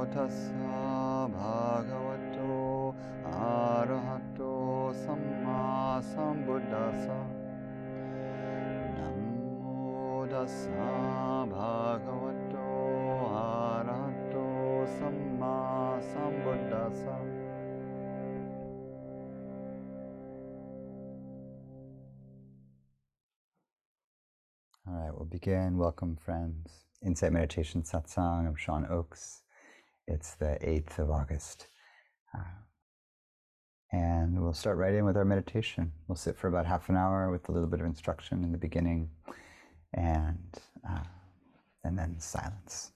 tassa bhagavato arahato samma sambuddhassa. Namo tassa bhagavato arahato samma sambuddhassa. All right, we'll begin. Welcome, friends. Insight Meditation Satsang. I'm Sean Oakes. It's the 8th of August. And we'll start right in with our meditation. We'll sit for about half an hour with a little bit of instruction in the beginning, and then silence.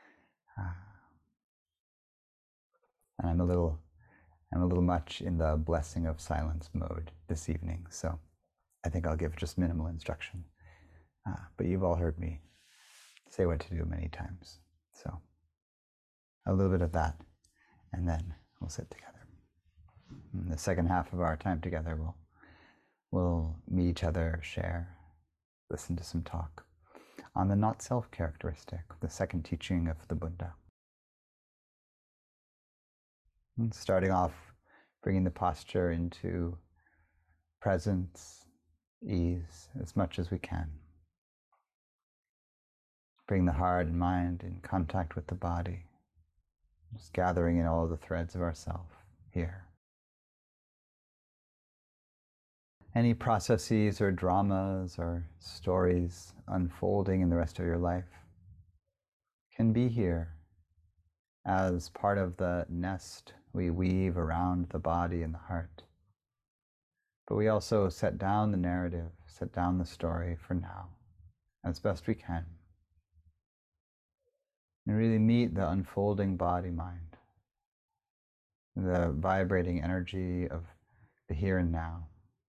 And I'm a little much in the blessing of silence mode this evening, so I think I'll give just minimal instruction. But you've all heard me say what to do many times. So a little bit of that, and then we'll sit together. In the second half of our time together, we'll meet each other, share, listen to some talk on the not-self characteristic, the second teaching of the Buddha. And starting off, bringing the posture into presence, ease, as much as we can. Bring the heart and mind in contact with the body, just gathering in all the threads of ourself here. Any processes or dramas or stories unfolding in the rest of your life can be here as part of the nest we weave around the body and the heart. But we also set down the narrative, set down the story for now, as best we can. And really meet the unfolding body-mind, the vibrating energy of the here and now.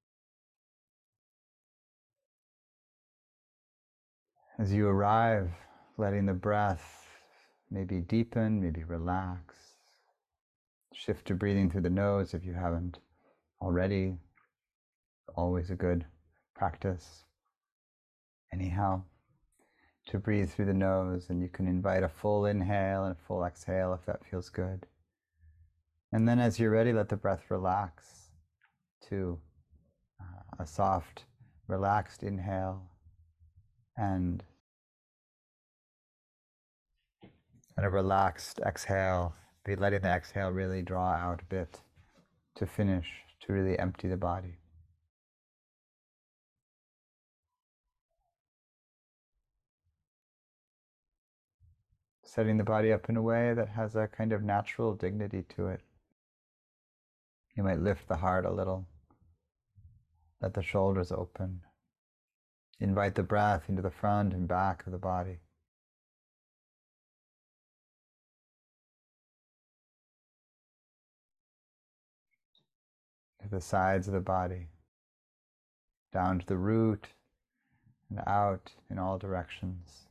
As you arrive, letting the breath maybe deepen, maybe relax. Shift to breathing through the nose if you haven't already. Always a good practice. Anyhow, to breathe through the nose, and you can invite a full inhale and a full exhale if that feels good. And then as you're ready, let the breath relax to a soft, relaxed inhale and a relaxed exhale. Be letting the exhale really draw out a bit to finish, to really empty the body. Setting the body up in a way that has a kind of natural dignity to it. You might lift the heart a little, let the shoulders open. Invite the breath into the front and back of the body. To the sides of the body, down to the root and out in all directions.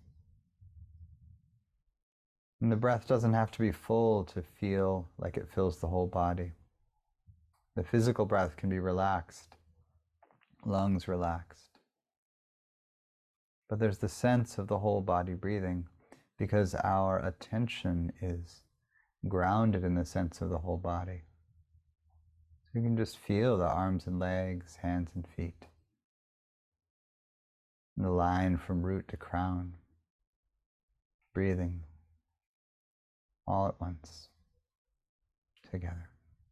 And the breath doesn't have to be full to feel like it fills the whole body. The physical breath can be relaxed, lungs relaxed. But there's the sense of the whole body breathing because our attention is grounded in the sense of the whole body. So you can just feel the arms and legs, hands and feet. And the line from root to crown. Breathing all at once, together.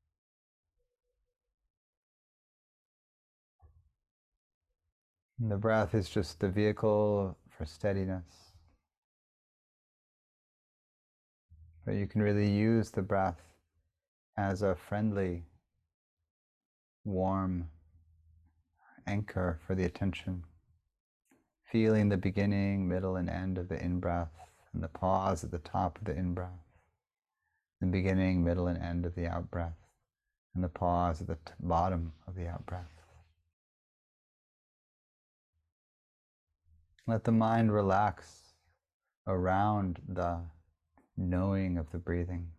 And the breath is just the vehicle for steadiness. But you can really use the breath as a friendly, warm anchor for the attention. Feeling the beginning, middle, and end of the in-breath, and the pause at the top of the in-breath. The beginning, middle, and end of the out-breath, and the pause at the bottom of the out-breath. Let the mind relax around the knowing of the breathing.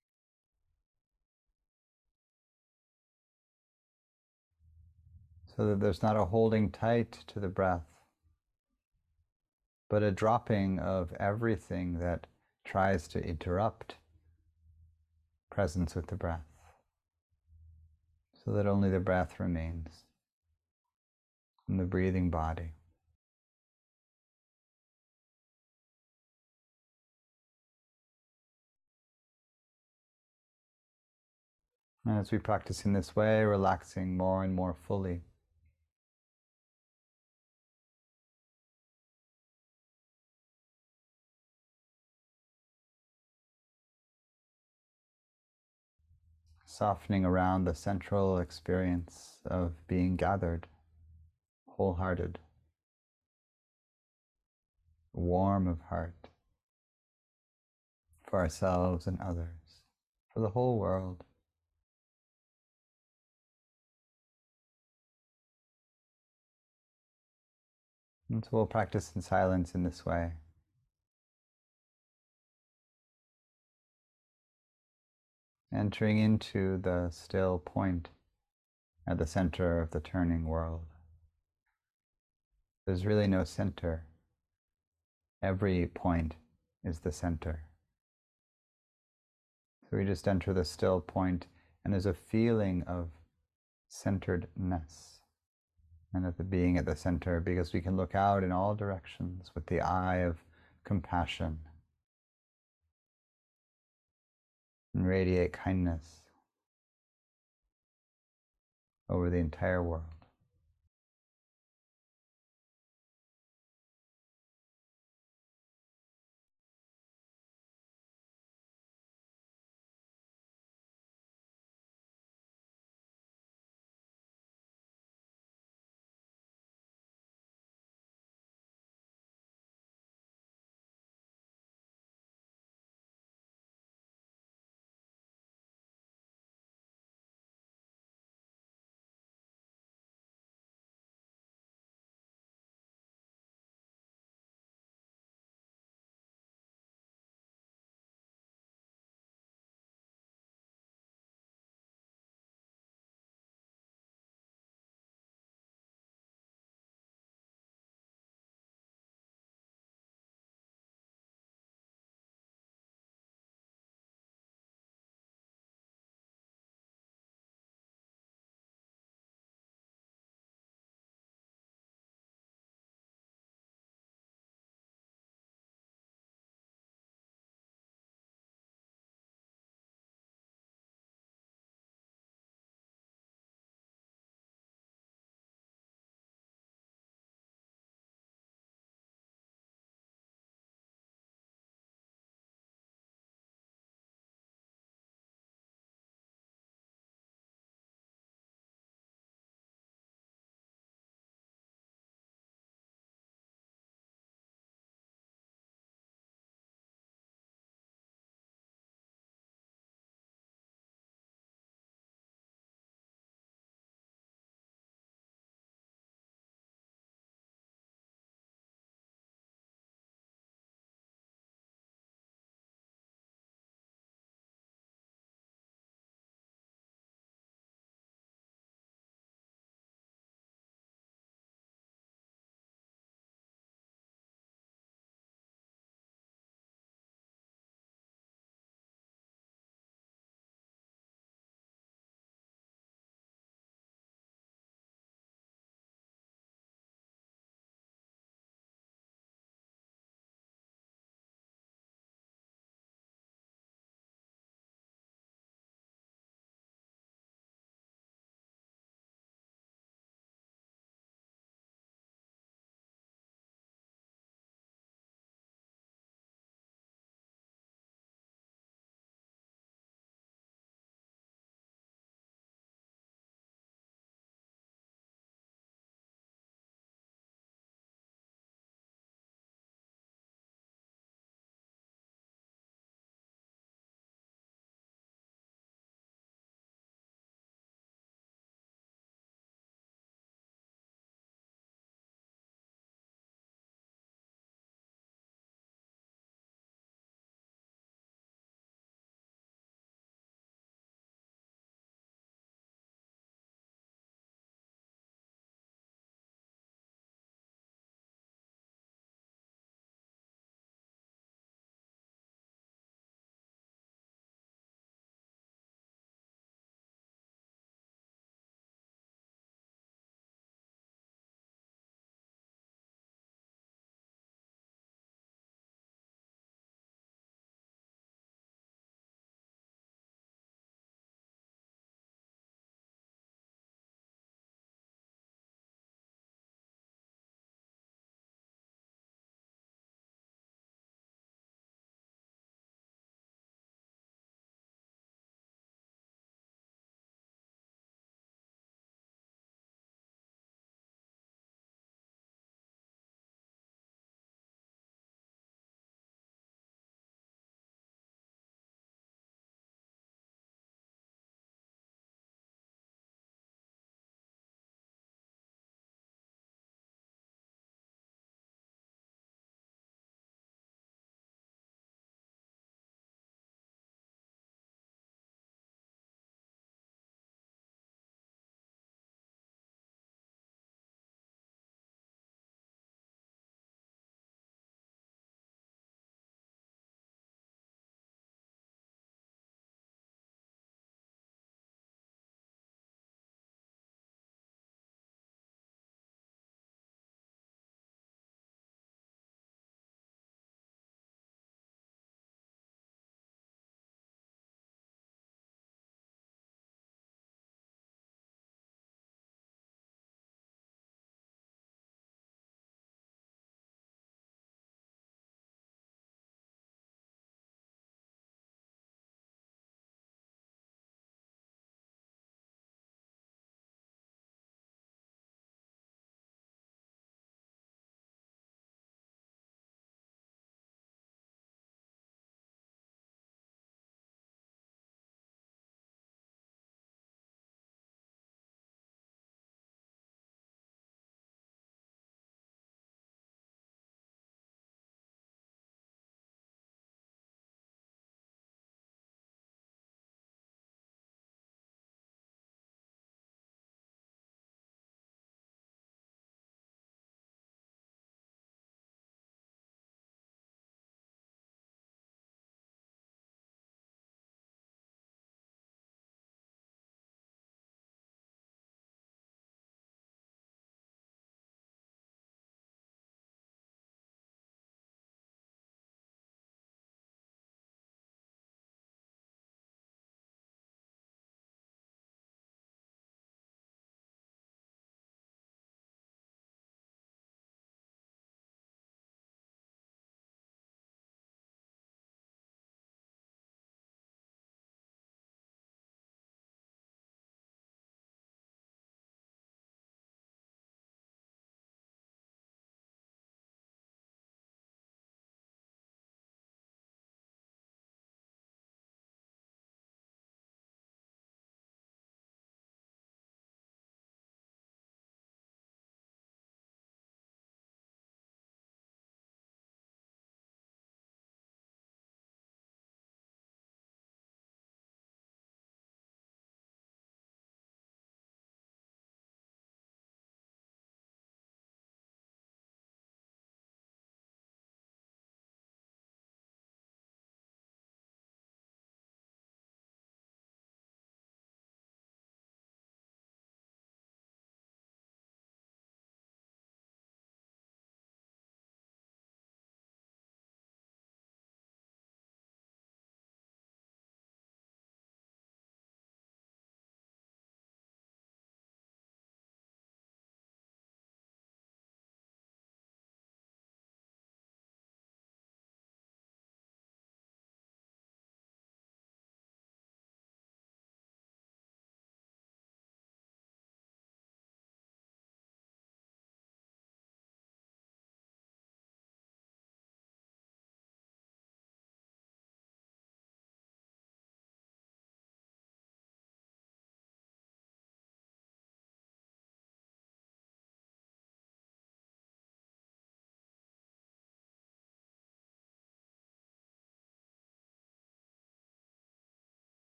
So that there's not a holding tight to the breath, but a dropping of everything that tries to interrupt presence with the breath, so that only the breath remains in the breathing body. And as we practice in this way, relaxing more and more fully, softening around the central experience of being gathered, wholehearted, warm of heart, for ourselves and others, for the whole world. And so we'll practice in silence in this way. Entering into the still point at the center of the turning world. There's really no center. Every point is the center. So we just enter the still point, and there's a feeling of centeredness and of the being at the center, because we can look out in all directions with the eye of compassion and radiate kindness over the entire world.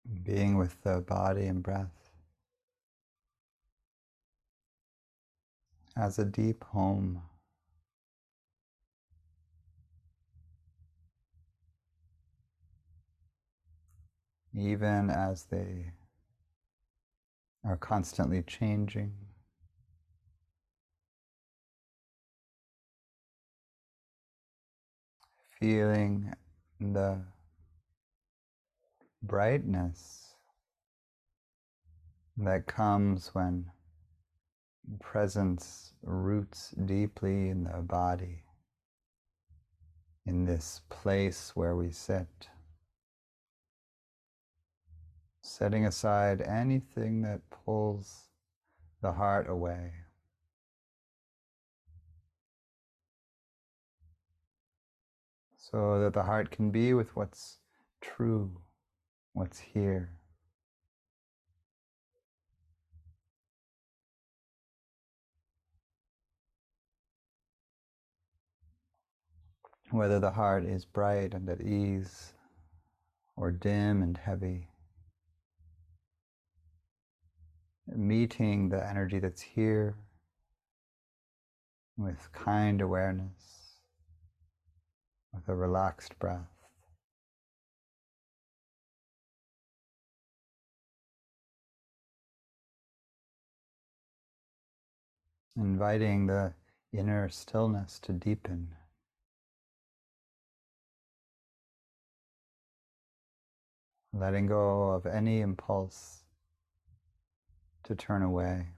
being with the body and breath as a deep home. Even as they are constantly changing, feeling the brightness that comes when presence roots deeply in the body, in this place where we sit, setting aside anything that pulls the heart away. So that the heart can be with what's true, what's here. Whether the heart is bright and at ease, or dim and heavy, meeting the energy that's here with kind awareness, with a relaxed breath. Inviting the inner stillness to deepen. Letting go of any impulse to turn away.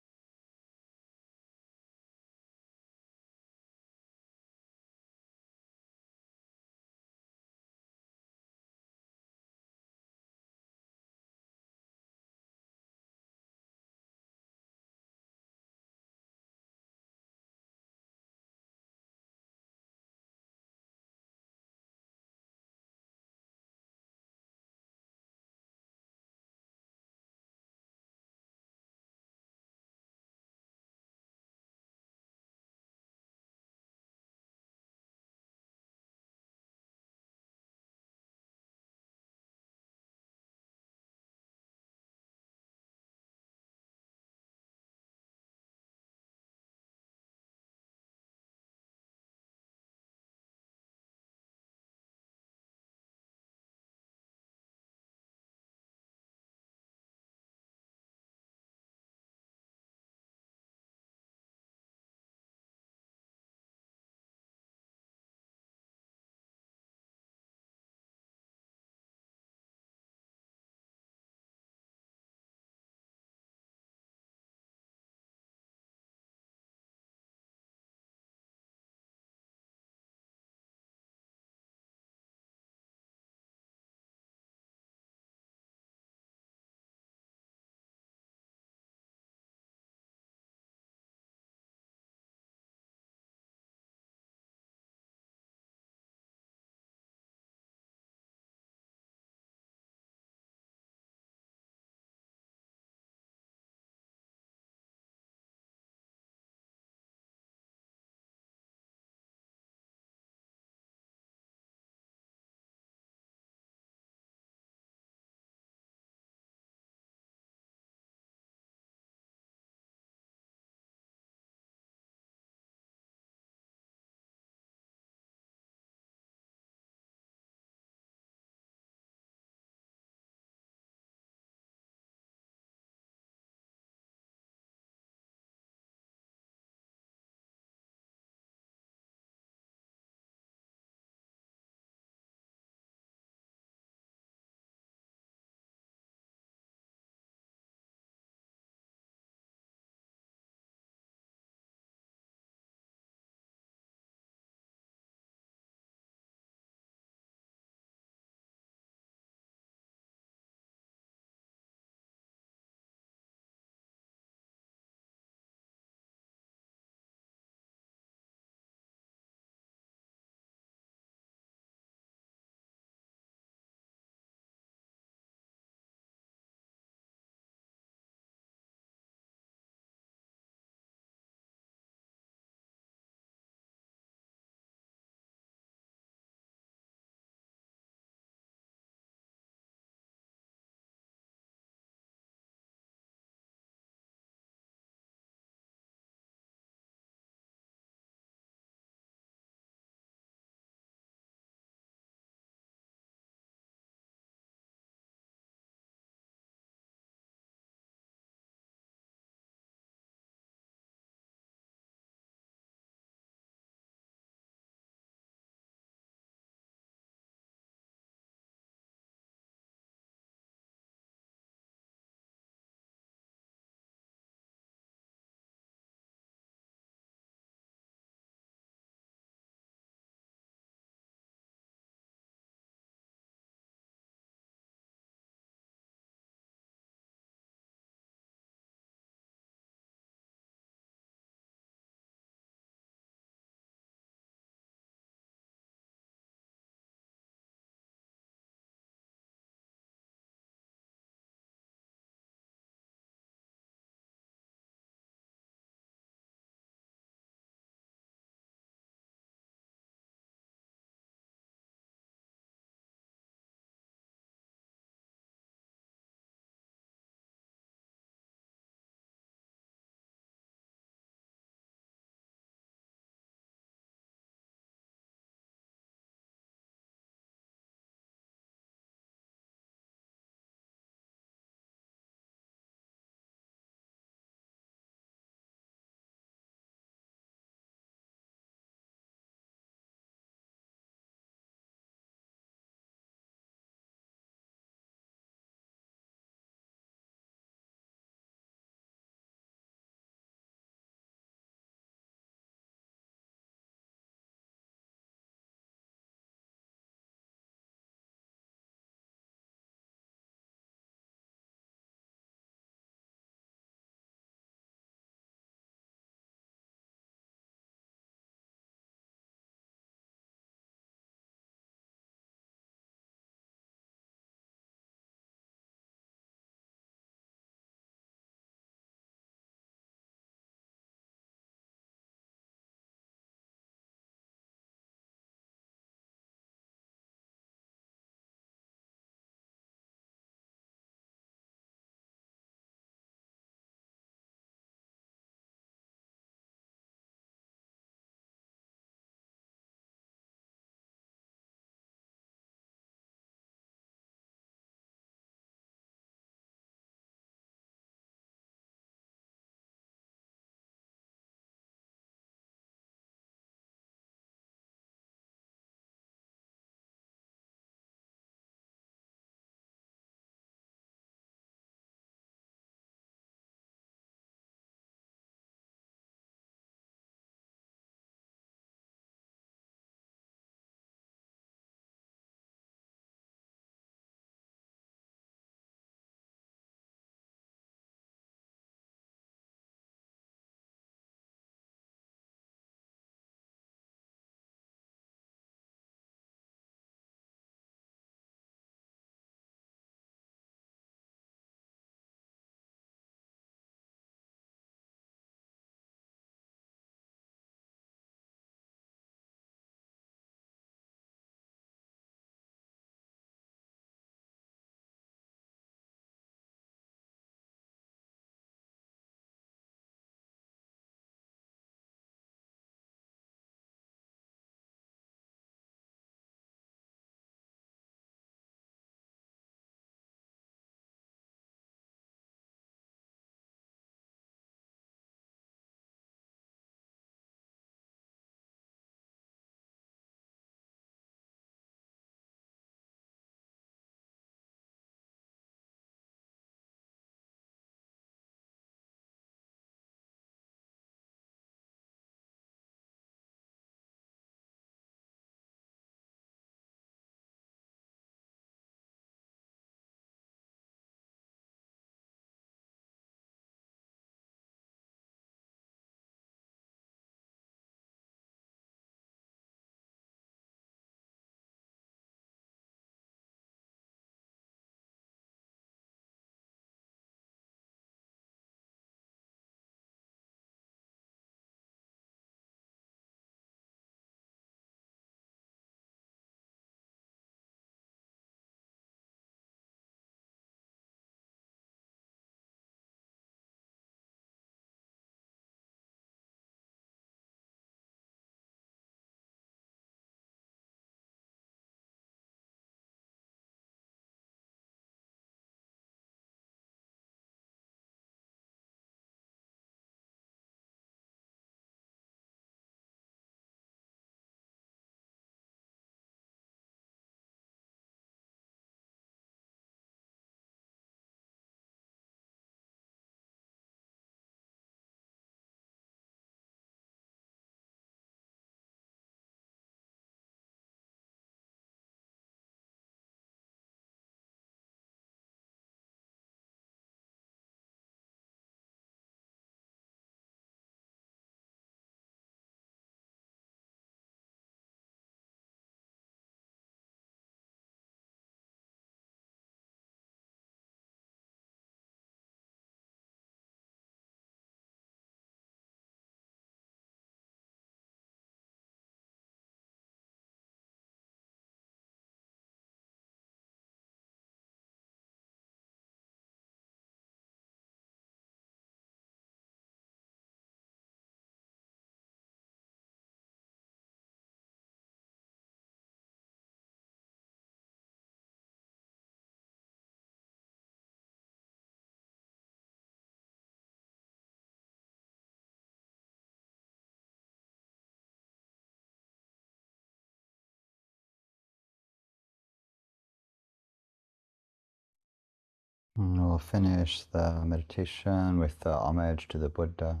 And we'll finish the meditation with the homage to the Buddha.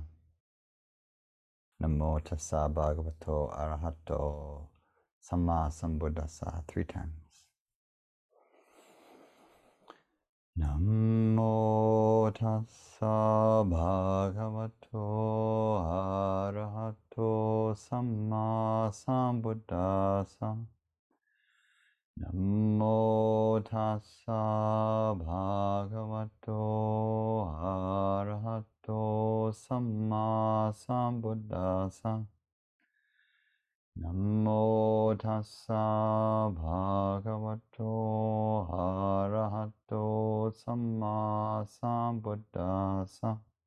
Namo tassa bhagavato arahato samma sambuddhassa 3 times. Namo tassa bhagavato arahato samma sambuddhassa. Namo tassa bhagavato arahato samma sambuddhassa. Namo tassa bhagavato arahato samma sambuddhassa.